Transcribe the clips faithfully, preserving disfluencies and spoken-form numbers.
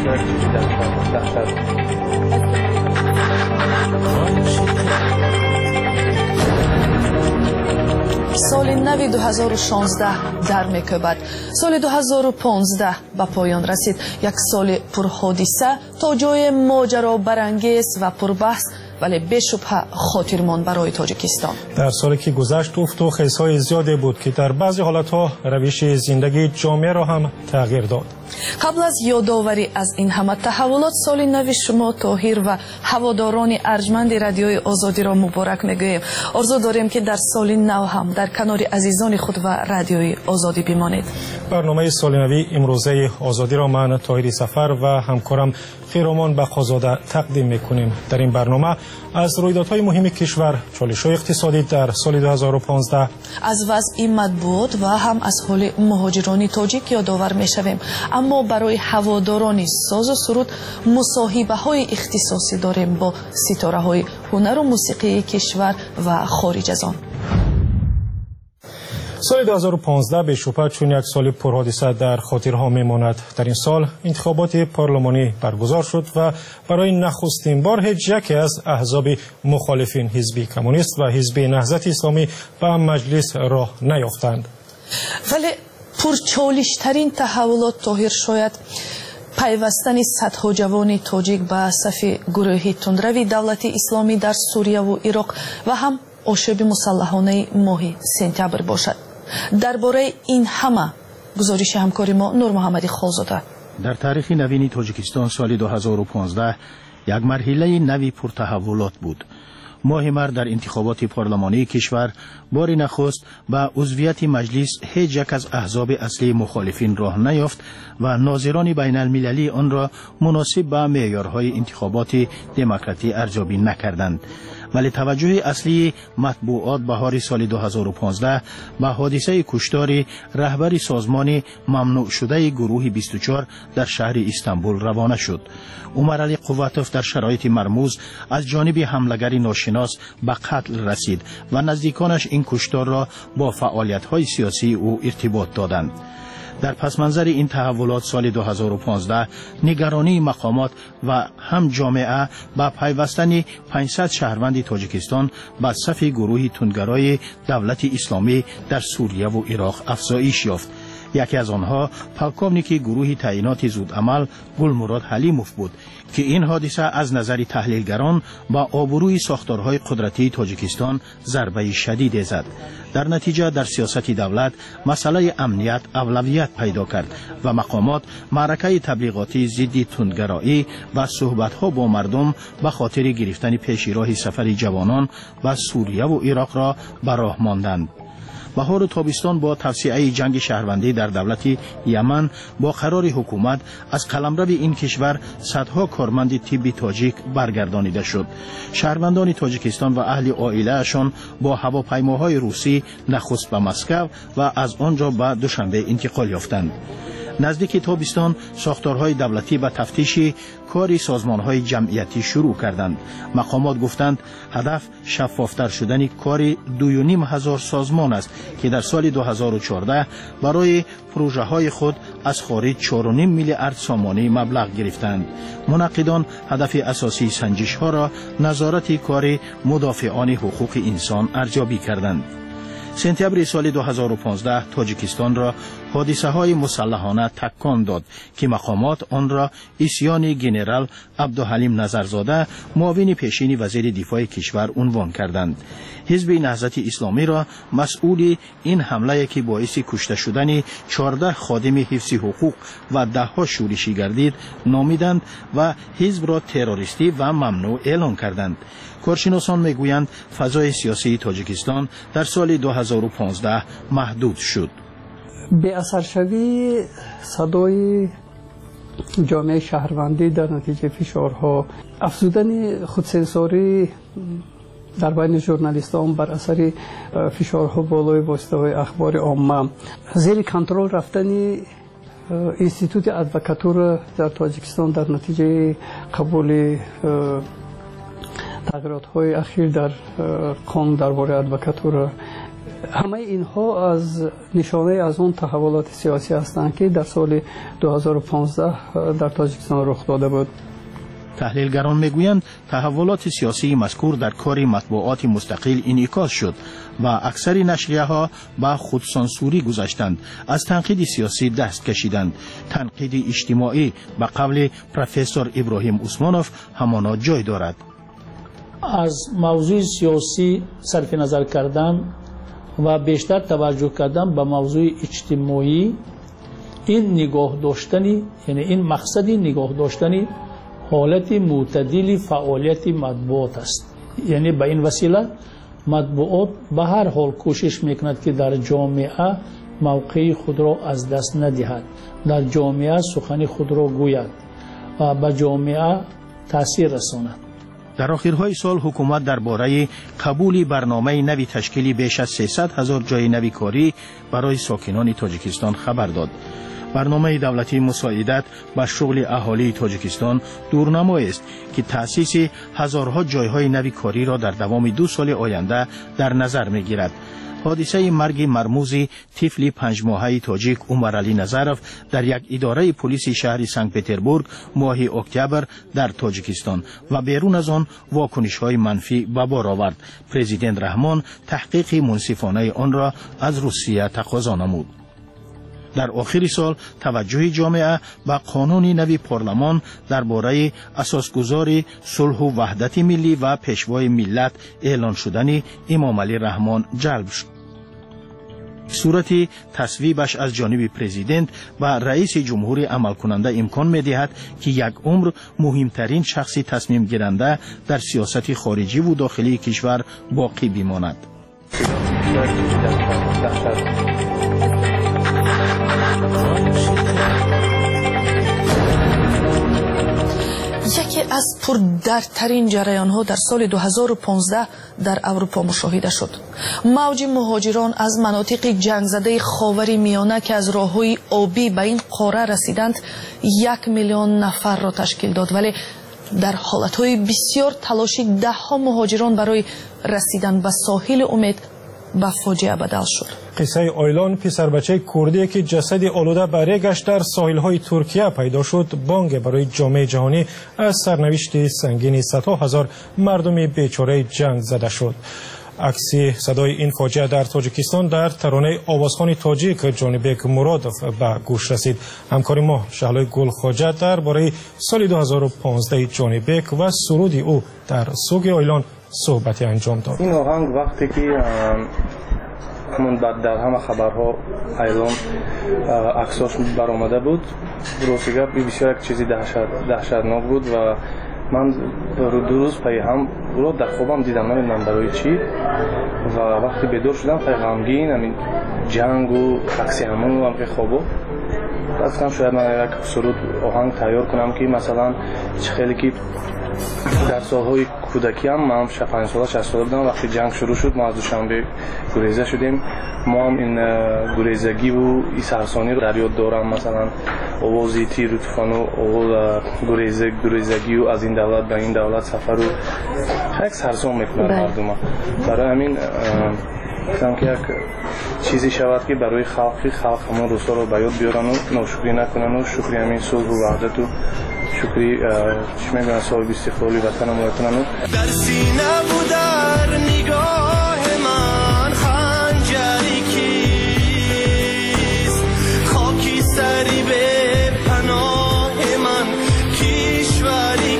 سال نو دو هزار و شانزده در میکوبد. سال دو هزار و پانزده به پایان رسید. یک سال پر حادثه تا جای ماجرا برانگیز و پر بحث ولی بشبه خاطرمان برای تاجیکستان. در سالی که گذشت افت و خیزهای زیادی بود که در بعضی حالتها روش زندگی جامعه را هم تغییر داد. قبل از یادآوری از این همه تحولات، سال نو شما طاهر و هواداران ارجمند رادیوی آزادی را مبارک میگوییم. آرزو داریم که در سال نو هم در کنار عزیزان خود و رادیوی آزادی بمانید. برنامه سال نو امروزه آزادی را من طاهر سفر و همکارم خیرامان بخازاده تقدیم میکنیم. در این برنامه از رویدادهای مهم کشور، چالش‌های اقتصادی در سال دو هزار و پانزده، از وضع مطبوعات و هم از حال مهاجران تاجیک یادآور میشویم. اما برای هواداران ساز و سرود مصاحبه‌های اختصاصی داریم با ستاره‌های هنر و موسیقی کشور و خارج از آن. سال دو هزار و پانزده به شبهه چون یک سال پرحادثه در خاطرها میماند. در این سال انتخابات پارلمانی برگزار شد و برای نخستین بار هیچ یکی از احزاب مخالفین، حزب کمونیست و حزب نهضت اسلامی، به مجلس راه نیافتند. ولی پرچالش‌ترین تحولات طاهر شاید پیوستن صدها جوان تاجیک به صف گروه تندروی دولت اسلامی در سوریه و عراق و هم آشوب مسلحانه ماه سپتامبر باشد. درباره این همه گزارش همکاری ما نور محمدی خالزاده. در تاریخ نوین تاجیکستان سال دو هزار و پانزده یک مرحله نوی پرتحولات بود. ماه مارس در انتخابات پارلمانی کشور بار نخست به عضویت مجلس هیچ یک از احزاب اصلی مخالفین راه نیافت و ناظران بین المللی آن را مناسب به معیارهای انتخابات دموکراتی ارزیابی نکردند. ولی توجه اصلی مطبوعات بهار سال دو هزار و پانزده به حادثه کشتار رهبر سازمان ممنوع شده گروه بیست و چهار در شهر استانبول روانه شد. عمر علی قواتوف در شرایط مرموز از جانب حمله‌گر ناشناس به قتل رسید و نزدیکانش این کشتار را با فعالیت‌های سیاسی او ارتباط دادند. در پس منظر این تحولات سال دو هزار و پانزده نگرانی مقامات و هم جامعه با پیوستن پانصد شهروند تاجیکستان به صف گروه تندگرای دولت اسلامی در سوریه و عراق افزایش یافت. یکی از آنها پلکونیک گروه تعیینات زودعمل گلمراد حلیموف بود که این حادثه از نظر تحلیلگران با آبروی ساختارهای قدرتی تاجیکستان ضربه شدید زد. در نتیجه در سیاست دولت مسئله امنیت اولویت پیدا کرد و مقامات معرکه تبلیغاتی ضد تندگرایی و صحبت‌ها با مردم به خاطر گرفتن پیشراه سفر جوانان به سوریه و عراق را به راه ماندند. بهار و تابستان با توسعه جنگ شهروندی در دولت یمن با قرار حکومت از قلمرو این کشور صدها کارمند طبی تاجیک برگردانیده شد. شهروندان تاجیکستان و اهل عائله‌شان با هواپیماهای روسی نخست به مسکو و از آنجا به دوشنبه انتقال یافتند. نزدیک تابستان ساختارهای دولتی به تفتیش کاری سازمانهای جمعیتی شروع کردند. مقامات گفتند هدف شفافتر شدن کار دو و نیم هزار سازمان است که در سال دو هزار و چهارده برای پروژه های خود از خارج چهار و نیم میلیارد سامانه مبلغ گرفتند. منعقدان هدف اساسی سنجش ها را نظارت کار مدافعان حقوق انسان ارزیابی کردند. سپتامبر سال دو هزار و پانزده تاجیکستان را حادثه های مسلحانه تکان داد که مقامات آن را عصیان ژنرال عبدالحلیم نظرزاده معاون پیشین وزیر دفاع کشور عنوان کردند. حزب نهضت اسلامی را مسئول این حمله که باعث کشته شدن چهارده خادم حفظ حقوق و ده ها شورشی گردید نامیدند و حزب را تروریستی و ممنوع اعلام کردند. کارشناسان میگویند فضای سیاسی تاجیکستان در سال دو هزار و پانزده محدود شد. به اثر شوی صدای جامعه شهروندی در نتیجه فشارها، افزودن خودسانسوری در بین ژورنالیستان بر اثر فشارها بالای واسطه‌های اخبار عامه، زیر کنترل رفتن اینستیتوت ادوکاتور در تاجیکستان در نتیجه قبول تغییرات های اخیر در قانون درباره ادوکاتور همه اینها از نشانه از اون تحولات سیاسی هستند که در سال دو هزار و پانزده در تاجیکستان رخ داده بود. تحلیلگران میگویند تحولات سیاسی مذکور در کار مطبوعات مستقل انعکاس شد و اکثر نشریه ها به خودسانسوری گذاشتند، از تنقید سیاسی دست کشیدند. تنقید اجتماعی به قول پروفسور ابراهیم عثمانوف همانا جای دارد. از موضوع سیاسی صرف نظر کردن و بیشتر توجه کردن به موضوع اجتماعی، این نگاه داشتنی، یعنی این مقصدی نگاه داشتنی حالت معتدل فعالیت مطبوعات است. یعنی به این وسیله مطبوعات به هر حال کوشش میکند که در جامعه موقع خود را از دست ندهد، در جامعه سخن خود را گوید و به جامعه تاثیر رساند. در آخرهای سال حکومت درباره قبول برنامه نوی تشکیلی بیش از سیصد هزار جای نوی کاری برای ساکنان تاجیکستان خبر داد. برنامه دولتی مساعدت به شغل اهالی تاجیکستان دورنمایی است که تأسیس هزارها جایهای نوی کاری را در دوام دو سال آینده در نظر می‌گیرد. حادثه مرگ مرموز طفل پنج ماهه تاجیک عمر علی نظرف در یک اداره پلیس شهر سنت پتربورگ ماه اکتبر در تاجیکستان و بیرون از آن واکنش‌های منفی به بار آورد. پرزیدنت رحمان تحقیق منصفانه آن را از روسیه تقاضا نمود. در آخر سال توجه جامعه به قانون نوی پارلمان درباره اساسگذاری صلح و وحدت ملی و پیشوای ملت اعلان شدن امام علی رحمان جلب شد. صورت تصویبش از جانب پرزیدنت و رئیس جمهور عمل کننده امکان می دهد که یک عمر مهمترین شخصی تصمیم گیرنده در سیاست خارجی و داخلی کشور باقی بماند. یکی از پردردترین جریان ها در سال دو هزار و پانزده در اروپا مشاهده شد. موج مهاجران از مناطق جنگ زده خاور میانه که از راههای آبی به این قاره رسیدند یک میلیون نفر را تشکیل داد، ولی در حالتهای بسیار تلاشی ده ها مهاجران برای رسیدن به ساحل امید به فاجعه بدل شد. قصه آیلان، پسر بچه کردی که جسد آلوده برگش در ساحل‌های ترکیه پیدا شد، بانگ برای جامعه جهانی از سرنوشت سنگین صدها هزار مردم بیچاره جنگ زده شد. عکس صدای این فاجعه در تاجیکستان در ترانه آوازخوان تاجیک جانبک مرادوف به گوش رسید. همکار ما شهلای گلخواجه درباره سال دو هزار و پانزده جانبک و سرود او در سوگ آیلان صحبتی انجام داد. این آهنگ وقتی که همون بعد در همه خبرها ایلان عکساش برآمده بود، روزگار بسیار یک چیزی دهشتناک بود و من دو روز پی هم رو در خوابم دیدم، نمیدونم برای چی، و وقتی بیدار شدم پی غمگین همین جنگ و عکس همون هم که خوابو گفتم شاید من یک سرود آهنگ تیار کنم که مثلا خیلی که در سالهای کودکی هم من شش پنج ساله شش ساله بودم، وقتی جنگ شروع شد ما از دوشنبه گریزه شدیم، ما هم این گریزگی و این سرسانی رو در یاد دارم، مثلا آوازی تیر و طوفان و آواز گریزگ گریزگی و از این دولت به این دولت سفر و یک سرسان میکنن مردم. برای همین گفتم که یک چیزی شود که برای خلقی خلق همون روزها رو به یاد بیارن و ناشکری نکنن و شکری همین صلح و وحدت و شکری چی میگن صاحب استقلالی وطن رو میکنن. در سینه و در نگاه من خنجری کیست، خاکی سری به پناه من کشوری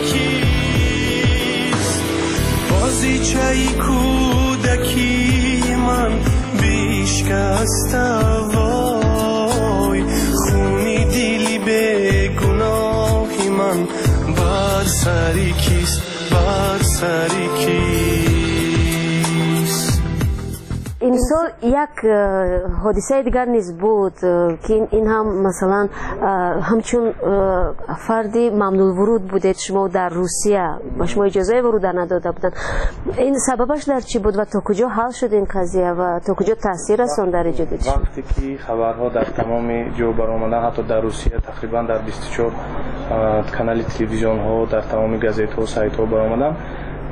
کیست، بازیچه کودکی من بیشکسته وای، خونی دیلی به گناهی من بر سری کیست، بر سری کیست. این سال یک حادثه دیگر نیز بود که این هم مثلا همچون فردی ممنوع ورود بودید شما در روسیه، شما اجازه ورود نداده بودن، این سببش در چی بود و تا کجا حل شد این قضیه و تا کجا تاثیر رساند در ایجاد چی؟ وقتی که خبرها در تمام جو برآمدن، حتی در روسیه تقریبا در بیست و چهار کانال تلویزیون ها، در تمام گازیت ها و سایت ها برآمدن،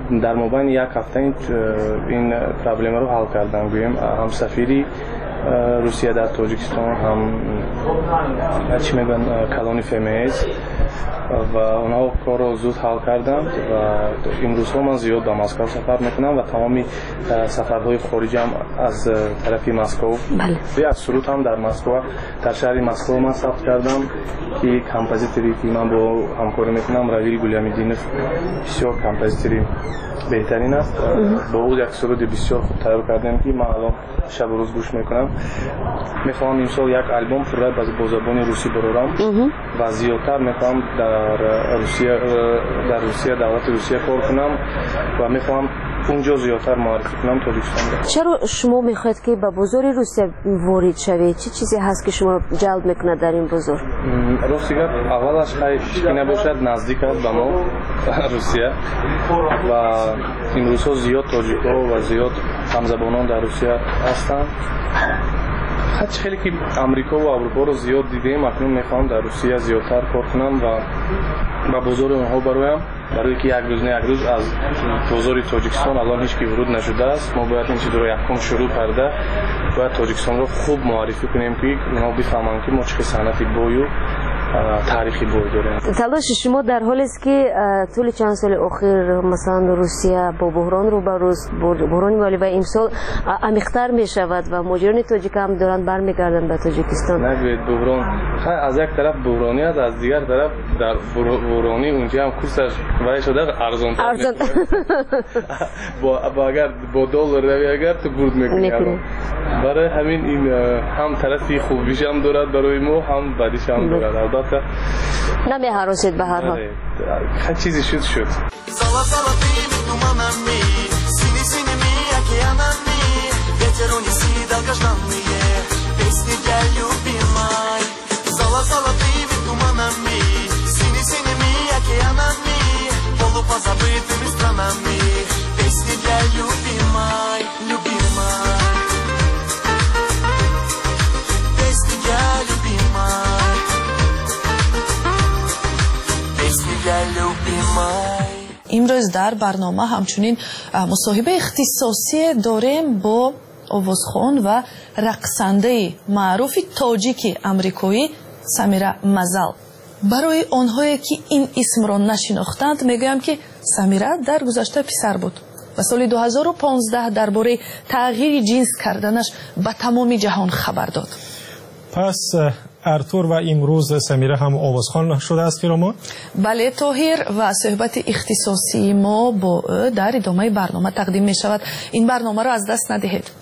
در مابین یک هفته این پرابلم رو حل کردن. گویم هم سفیری روسیه در تاجیکستان هم چی میگن کلونی فمیز و اونها کار رو زود حل کردند و امروز ها من زیاد به مسکو سفر میکنم و تمامی سفرهای خارجی هم از طرفی مسکو و از سرود هم در مسکو در شهر مسکو من ثبت کردم که کمپوزیتوری که من با همکاری میکنم رویل گلیامیدینوف بسیار کمپوزیتوری بهترین است. با او یک سرود بسیار خوب تیار کردیم که من الان شب و روز گوش میکنم. میخوام این سال یک آلبوم فقط با زبان روسی برارم و زیادتر میخوام در روسیه در روسیه دولت روسیه کار کنم و میخوام اونجا زیادتر معرفی کنم تاجیکستان رو. چرا شما میخواید که به بازار روسیه وارد شوید؟ چه چیزی هست که شما جلب میکنه در این بازار؟ روسیه اولش خیلی نباشد نزدیک است به ما روسیه و این روزها زیاد تاجیک‌ها و زیاد همزبانان در روسیه هستند. هرچی خیلی که امریکا و اروپا رو زیاد دیدیم اکنون میخوام در روسیه زیادتر کار کنم و به بازار اونها برایم، برای که یک روز نه یک روز از بازار تاجیکستان الان هیچ کی ورود نشده است. ما باید این چیز رو یکم شروع کرده باید تاجیکستان رو خوب معرفی کنیم که اونها بفهمن که ما چه صنعتی بویو تاریخی بوی داریم. تلاش شما در حالی است که طول چند سال اخیر مثلا روسیه با بحران رو بروز بحرانی ولی و امسال عمیق‌تر می شود و مهاجران تاجیک هم دارن برمیگردن به تاجیکستان. نگوید بحران از یک طرف بحرانی است، از دیگر طرف در بحرانی اونجا هم کورسش وای شده ارزان ارزان با با اگر با دلار روی اگر تو برد میکنی. برای همین این هم طرفی خوبیش هم دارد برای ما هم بدیش هم دارد. البته نمی هراسید به هر حال هر چیزی شد شد. امروز در برنامه همچنین مصاحبه اختصاصی داریم با آوازخوان و رقصنده معروف تاجیک امریکایی سمیرا مزل. برای آنهایی که این اسم را نشناختند میگویم که سمیرا در گذشته پسر بود و سال دو هزار و پانزده درباره تغییر جنس کردنش به تمام جهان خبر داد. پس ارتور و امروز سمیرا هم آوازخوان شده است فرامون؟ بله طاهر و صحبت اختصاصی ما با در ادامه برنامه تقدیم می شود. این برنامه را از دست ندهید.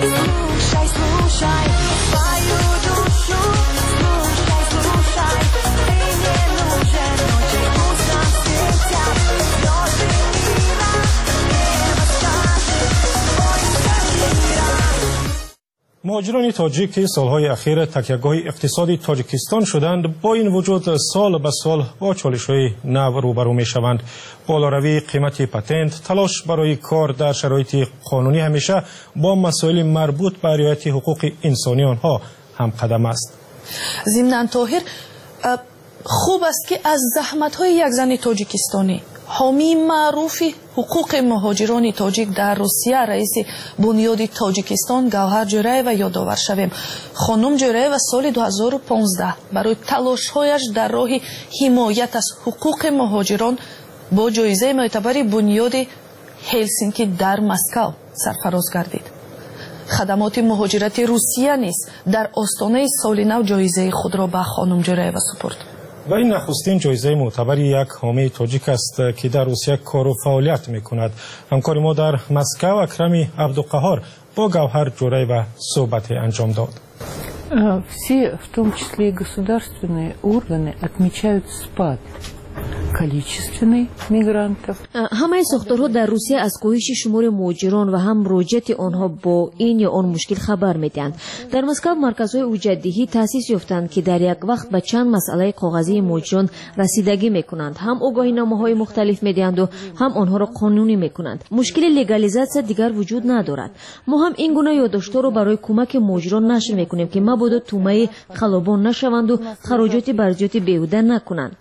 مهاجران تاجیک که سالهای اخیر تکیهگاه اقتصادی تاجیکستان شدند با این وجود سال به سال با چالش‌های نو روبرو می‌شوند. بالاروی قیمت پتنت، تلاش برای کار در شرایط قانونی همیشه با مسائل مربوط به رعایت حقوق انسانی آنها هم قدم است. ضمناً طاهر خوب است که از زحمت‌های یک زن تاجیکستانی حامی معروف حقوق مهاجران تاجیک در روسیه رئیس بنیاد تاجیکستان گوهر جوریeva یادآور شویم. خانم جوریeva سال دو هزار و پانزده برای تلاش‌هایش در راه حمایت از حقوق مهاجران با جایزه معتبر بنیاد هلسینکی در مسکو سرفراز گردید. خدمات مهاجرت روسیه نیز در آستانه سال نو جایزه خود را به خانم جوریeva سپرد. و این نخستین جایزه معتبر یک حامی تاجیک است که در روسیه کار و فعالیت می‌کند. همکار ما در مسکو اکرمی عبدالقهار با گوهر جوریeva صحبت انجام داد. Все, в том числе и государственные органы, отмечают спад количественный мигрантов. همه ساختارها در روسیه از کاهش شمار مهاجران و هم مراجعت آنها با این یا آن مشکل خبر میدهند. در مسکو مرکزهای اوجدهی تأسیس یافتند که در یک وقت به چند مسئله کاغذی مهاجران رسیدگی میکنند. هم آگاهینامه‌های مختلف میدهند و هم آنها را قانونی میکنند. مشکل لگالیزاسیون دیگر وجود ندارد. ما هم این گونه یادداشت‌ها را برای کمک مهاجران نشر میکنیم که مبادا تومه خلبان نشوند و خراجات برجات بیهوده نکنند.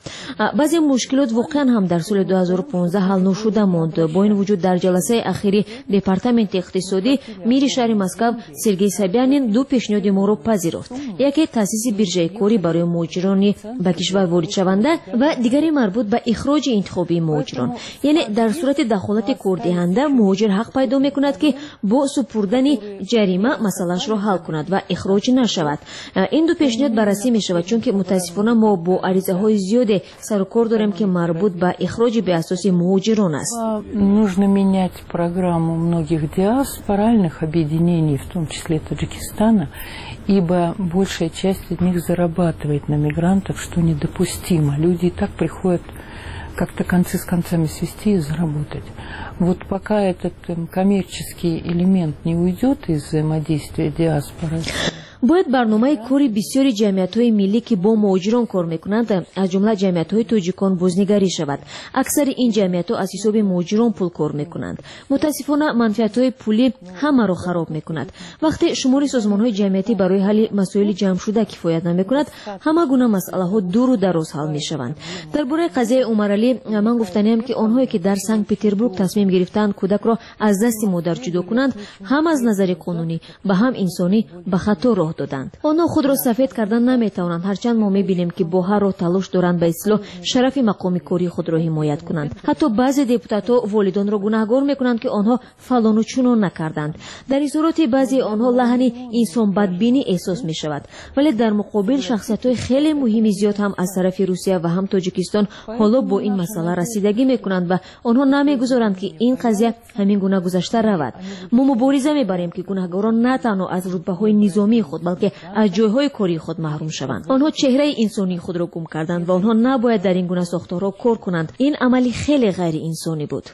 баъзе мушкилот воқеан ҳам дар соли ду ҳазору понздаҳ ҳал ношуда монд. бо ин вуҷуд дар ҷаласаи ахири департаменти иқтисодӣ мири шаҳри Москав Сергей Собянин ду пешниҳоди моро пазирофт. яке таъсиси биржаи корӣ барои муҳоҷирони ба кишвар воридшаванда ва дигаре марбут ба ихроҷи интихобии муҳоҷирон. яъне дар сурати дахолати кордиҳанда муҳоҷир ҳақ пайдо мекунад ки бо супурдани ҷарима масъалаашро ҳал кунад ва ихроҷ нашавад. ин ду пешниҳод баррасӣ мешавад, чунки мутаассифона мо бо аризаҳои зиёде сару кор дорем ки марбут ба ихроҷи беасоси муҳоҷирон аст. Нужно менять программу многих диаспоральных объединений, в том числе Таджикистана, ибо большая часть из них зарабатывает на мигрантов, что недопустимо. Люди и так приходят как-то концы с концами свести и заработать. Вот пока этот коммерческий элемент не уйдет из взаимодействия диаспоры, бояд барномаи кори бисёри ҷамъиятҳои миллӣ ки бо муҳоҷирон кор мекунанд, аз ҷумла ҷамъиятҳои тоҷикон бознигарӣ шавад. аксари ин ҷамъиятҳо аз ҳисоби муҳоҷирон пул кор мекунанд. мутаассифона манфиатҳои пулӣ ҳамаро хароб мекунад. вақте шумори созмонҳои ҷамъиятӣ барои ҳалли масоили ҷамъшуда кифоят намекунад, ҳама гуна масъалаҳо дуру дароз ҳал мешаванд. дар бораи қазияи Умаралӣ ман гуфтанем ки онҳое ки дар Санкт Петербург тасмим гирифтанд кӯдакро аз дасти модар ҷудо кунанд, ҳам аз назари қонунӣ ва ҳам инсонӣ ба хато роҳ доданд. онҳо худро сафед кардан наметавонанд, ҳарчанд мо мебинем ки бо ҳар роҳ талош доранд ба ислоҳ шарафи мақоми кории худро ҳимоят кунанд. ҳатто баъзе депутатҳо волидонро гунаҳгор мекунанд ки онҳо фалону чунон накарданд. дар изҳороти баъзеи онҳо лаҳни инсонбадбинӣ эҳсос мешавад, вале дар муқобил шахсиятҳои хеле муҳими зиёд ҳам аз тарафи Русия ва ҳам Тоҷикистон ҳоло бо ин масъала расидагӣ мекунанд ва онҳо намегузоранд ки ин қазия ҳамин гуна гузашта равад. мо мубориза мебарем ки гунаҳгорон на танҳо аз рутбаҳои низомии худ, балки аз ҷойҳои кории худ маҳрум шаванд. онҳо чеҳраи инсонии худро гум карданд ва онҳо набояд дар ин гуна сохторҳо кор кунанд. ин амали хеле ғайриинсонӣ буд.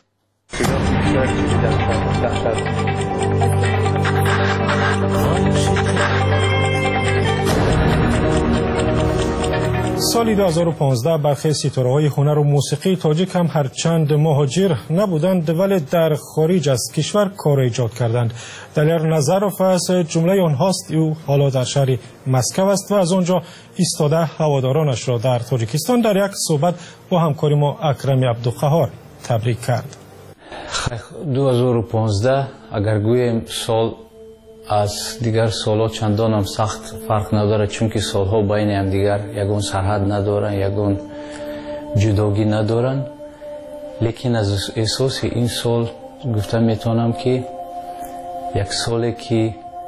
سال دو هزار و پانزده برخی ستاره‌های هنر و موسیقی تاجیک هم هرچند مهاجر نبودند ولی در خارج از کشور کار ایجاد کردند. دلیر نظرов از جمله آنهاست. او حالا در شهر مسکو است و از آنجا ایستاده هوادارانش را در تاجیکستان در یک صحبت با همکار ما اکرم عبدالقهار تبریک کرد. دو هزار و پانزده اگر گویم سال از دیگر سالها چندان هم سخت فرق نداره، چون که سالها بین هم دیگر یگون سرحد ندارن، یگون جداگی ندارن. لیکن از احساس این سال گفتم میتونم که یک سالی که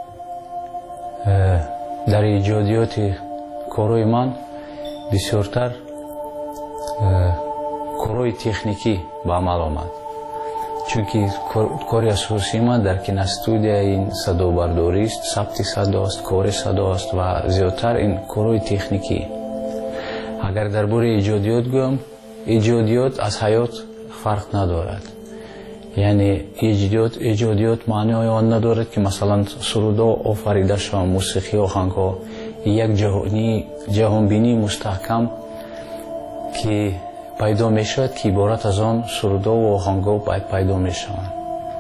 در ایجادیات کارهای من بسیارتر کارهای تکنیکی به عمل آمد، چون که کاری اساسی من در کینستودیا این صدابرداری است، ثبت صدا است، کار صدا است و زیادتر این کارهای تکنیکی. اگر درباره ایجادیات گویم، ایجادیات از حیات فرق ندارد. یعنی ایجادیات ایجادیات معنی آن ندارد که مثلا سرودا آفریده شوند، موسیقی آهنگ‌ها، یک جهانی جهانبینی مستحکم که پیدا می شود که عبارت از آن سرودا و آهنگ‌ها پیدا می شوند.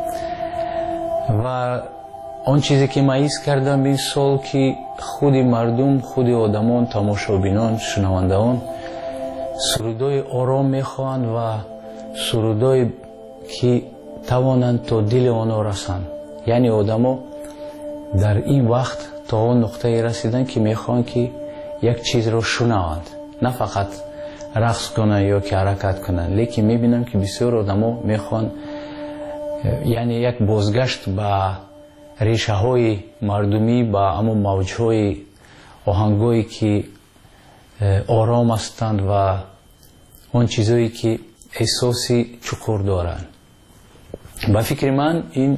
و آن چیزی که من حس کردم این سال که خود مردم، خود آدمان، تماشابینان، شنوندگان سرودای آرام می خواهند و سرودای که توانند تا دل آنها رسند. یعنی آدما در این وقت تا آن نقطه رسیدن که می خواهند که یک چیز را شنوند، نه فقط رقص کنن یا که حرکت کنن. لیکن میبینم که بسیار آدما میخوان یعنی یک بازگشت به ریشه های مردمی، با اما موج های آهنگایی که آرام هستند و آن چیزایی که احساسی چقور دارند. به فکر من این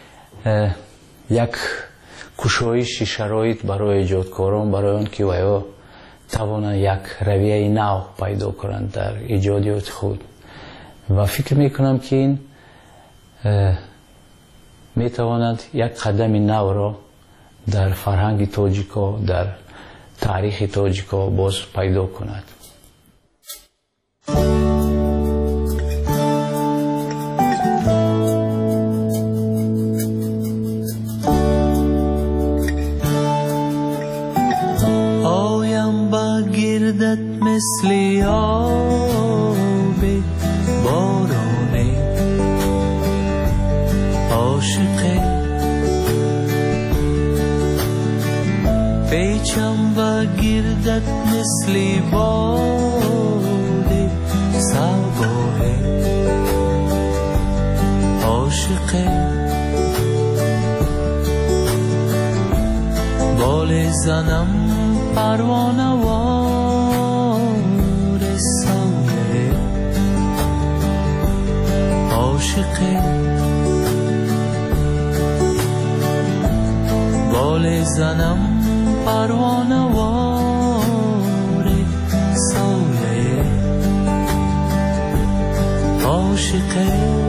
یک کشایش شرایط برای ایجادکاران، برای آن که ویا توانند یک رویه نو پیدا کنند در ایجادیات خود. و فکر میکنم که این میتواند یک قدم نو را در فرهنگ تاجیکا، در تاریخ تاجیکا باز پیدا کند. مثل یار مثل باد صباه عاشقه بال زنم پروانه وار سایه عاشقه بال زنم پروانه وار سایه عاشقه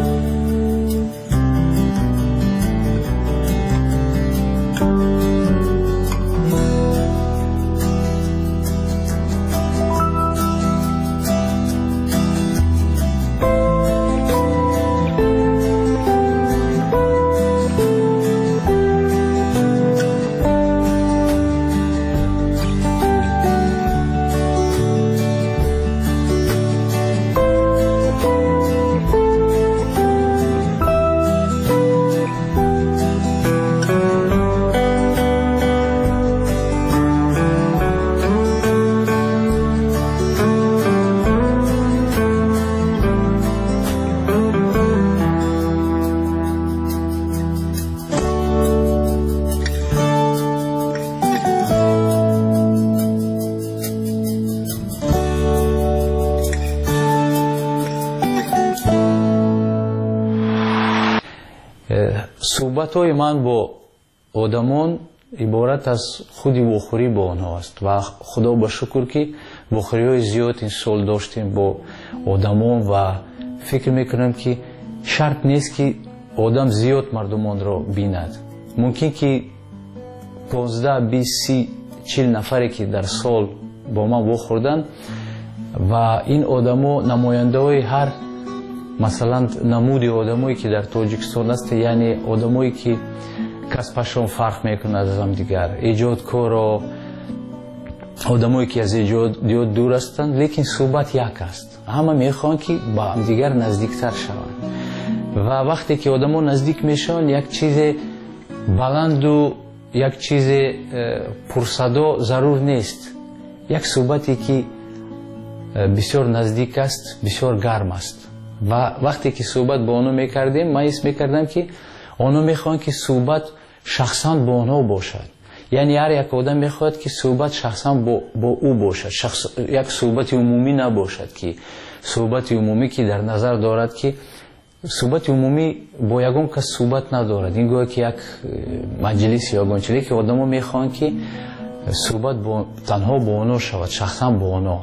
صحبت‌های من با آدمان عبارت از خودی بخوری با آنها است و خدا با شکر که بخوری‌های زیاد این سال داشتیم با آدمان و فکر میکنم که شرط نیست که آدم زیاد مردمان را بیند. ممکن که پانزده بیست سی چهل نفری که در سال با من بخوردن و این آدما نماینده های هر مثلا نمودی آدمایی که در تاجیکستان است، یعنی آدمایی که کسبشون فرق میکنه از هم دیگر، ایجادکار و آدمایی که از ایجادیات دور هستند، لیکن صحبت یک است. همه میخوان که با هم دیگر نزدیکتر شوند و وقتی که آدما نزدیک میشن یک چیز بلند و یک چیز پرصدا ضرور نیست. یک صحبتی که بسیار نزدیک است، بسیار گرم است و وقتی که صحبت با آنها میکردیم من حس میکردم که آنها میخوان که صحبت شخصا با آنها باشد. یعنی هر یک آدم میخواد که صحبت شخصا با, با او باشد، شخص... یک صحبت عمومی نباشد که صحبت عمومی که در نظر دارد که صحبت عمومی با یگان کس صحبت ندارد. این گویا که یک مجلس یا گنچلی که آدم ها میخوان که صحبت با... تنها با آنها شود، شخصا با آنها.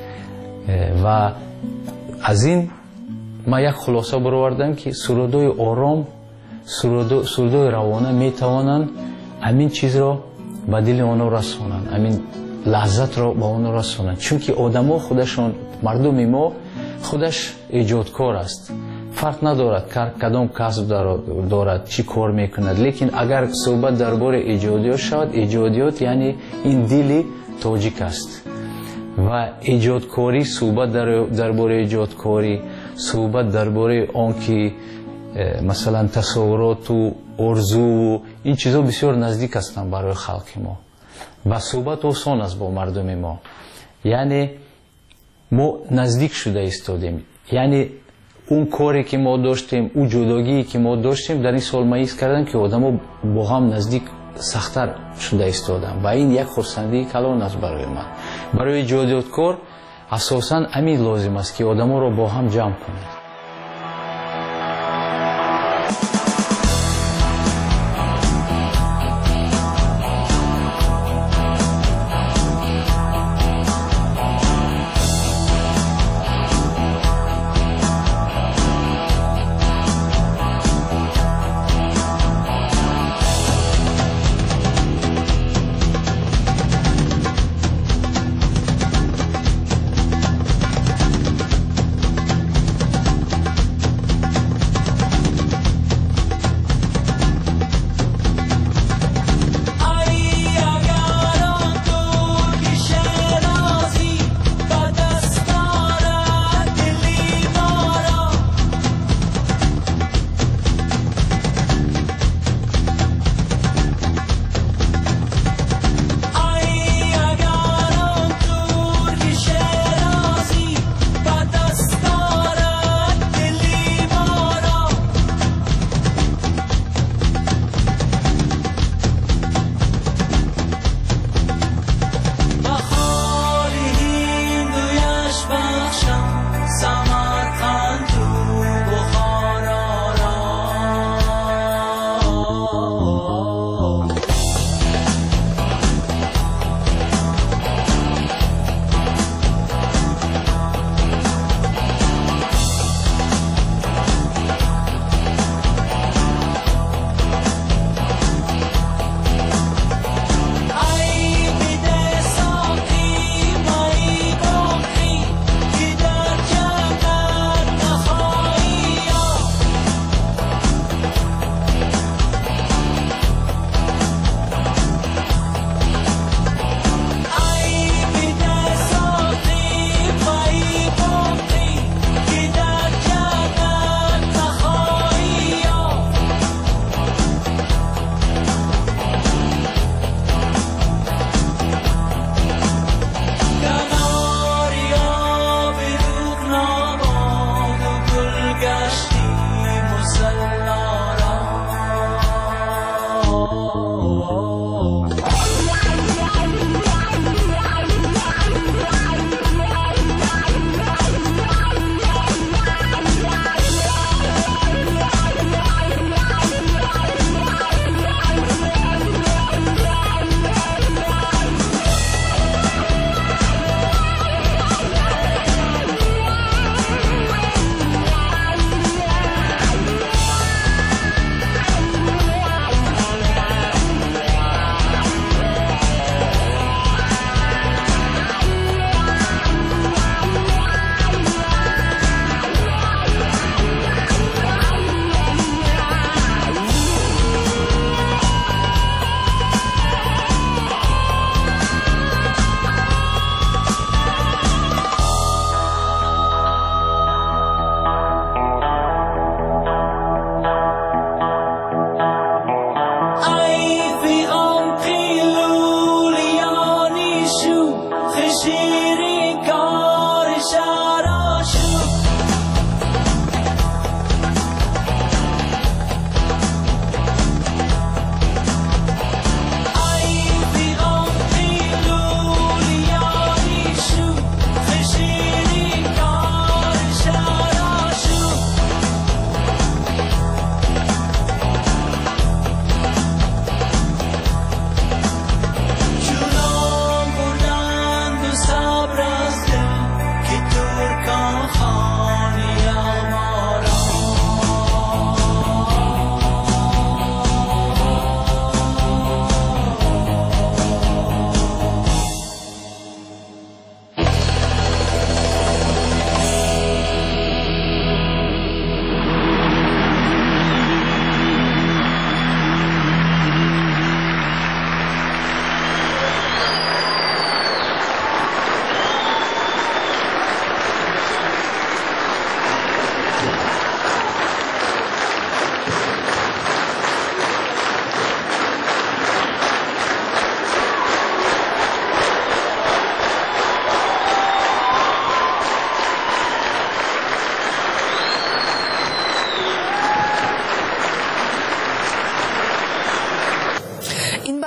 و از این من یک خلاصه برآوردم که سرودهای آرام، سرودهای روانه میتوانند همین چیز را به دل آنها رسانند، همین لحظت را به آنها رسانند. چون که آدم ها خودشان، مردم ما خودش ایجادکار است، فرق ندارد کدام کسب دارد، چی کار میکند. لیکن اگر صحبت درباره ایجادیات شود، ایجادیات یعنی این دل تاجیک است و ایجادکاری، صحبت درباره ایجادکاری، صحبت درباره آن که مثلا تصورات و آرزو و این چیزا بسیار نزدیک هستند برای خلق ما و صحبت آسان است با مردم ما. یعنی ما نزدیک شده ایستادیم، یعنی اون کاری که ما داشتیم، اون جداگی که ما داشتیم در این سال من حس کردم که آدم‌ها با هم نزدیک سخت‌تر شده ایستادن و این یک خرسندی کلان است برای من. برای ایجادیاتکار اساساً همین لازم است که آدم‌ها را با هم جمع کنید.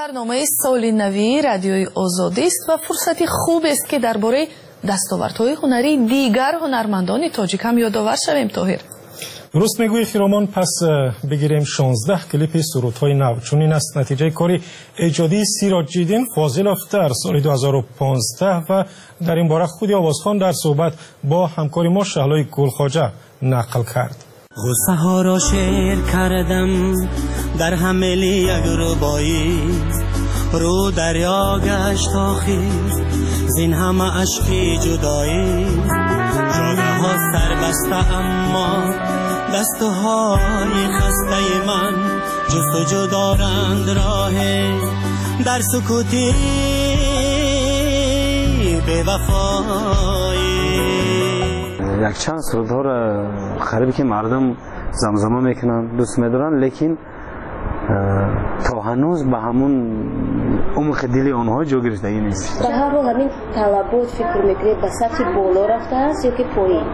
برنامه سال نوی رادیوی آزادی است و فرصتی خوب است که درباره دستاوردهای هنری دیگر هنرمندان تاجیک هم یادآور شویم. طاهر درست میگویی خیرامان. پس بگیریم شانزده کلیپ سرودهای نو. چون این است نتیجه کاری ایجادی سیراج‌الدین فاضلوف در سال دو هزار و پانزده و در این باره خود آوازخوان در صحبت با همکاری ما شهلای گلخواجه نقل کرد. غصه ها را شعر کردم در حمل یک ربایی، رو دریا گشت آخر زین همه عشقی جدایی، جاگه ها سر بسته اما دستهای خسته من جستجو دارند راه در سکوتی به وفایی. یک چند سرودها را خریبی که مردم زمزمه میکنن دوست میدارن، لیکن تا هنوز به همون عمق دل آنها جا گرفتگی نیست. به هر حال همین طلبات فکر میکنید به سطح بالا رفته است یا که پایین؟